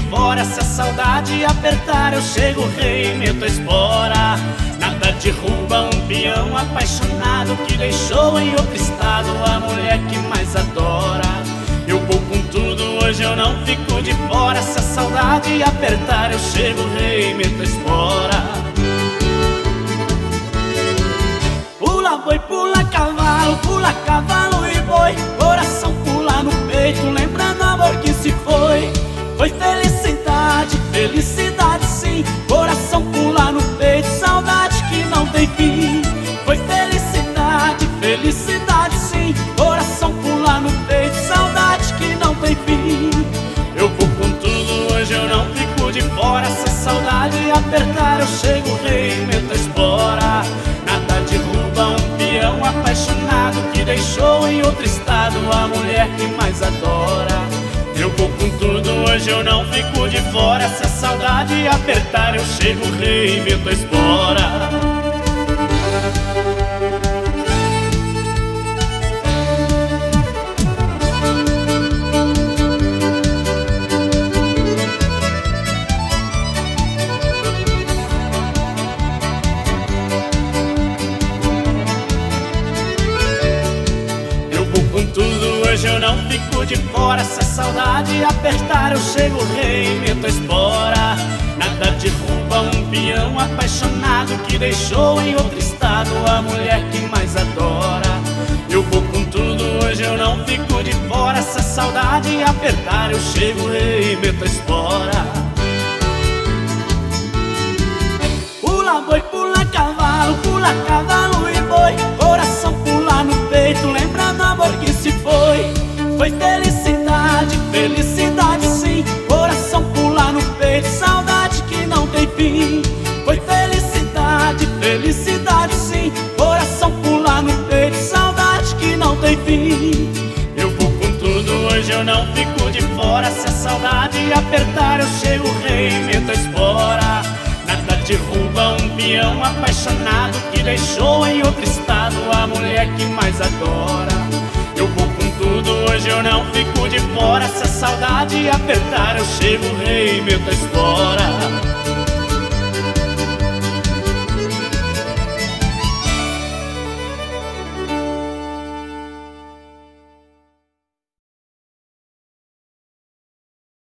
fora. Se a saudade apertar eu chego, rei, meto a espora. Nada derruba um peão apaixonado que deixou em outro estado a mulher que mais adora. Eu vou com tudo, hoje eu não fico de fora. Se a saudade apertar eu chego, rei, meto a espora. Pula boi, pula cavalo e boi. Coração pula no peito, lembrando amor que se foi. Foi felicidade, felicidade sim. Coração pula no peito, saudade que não tem fim. Foi felicidade, felicidade sim. Coração pula no peito, saudade que não tem fim. Eu vou com tudo, hoje eu não fico de fora. Se a saudade apertar eu chego, rei, meto a espora. Nada derruba um peão apaixonado que deixou em outro estado a mulher que mais adora. Eu vou com tudo, hoje eu não fico de fora. Se a saudade apertar eu chego, rei, meto a espora. Com tudo, hoje eu não fico de fora. Se a saudade apertar eu chego, rei, meto a espora. Nada derruba um peão apaixonado que deixou em outro estado a mulher que mais adora. Eu vou com tudo, hoje eu não fico de fora. Se a saudade apertar eu chego, rei, meto a espora. Pula boi, pula cavalo e boi. Coração pula no peito, lembrando amor que se foi. Foi felicidade, felicidade sim. Coração pula no peito, saudade que não tem fim. Foi felicidade, felicidade sim. Coração pula no peito, saudade que não tem fim. Eu vou com tudo, hoje eu não fico de fora. Se a saudade apertar eu chego, rei, meto a espora. Nada derruba um peão apaixonado que deixou em outro estado a mulher que mais adora. Eu vou com tudo, hoje eu não fico de fora. Se a saudade apertar eu chego, rei, meto a espora.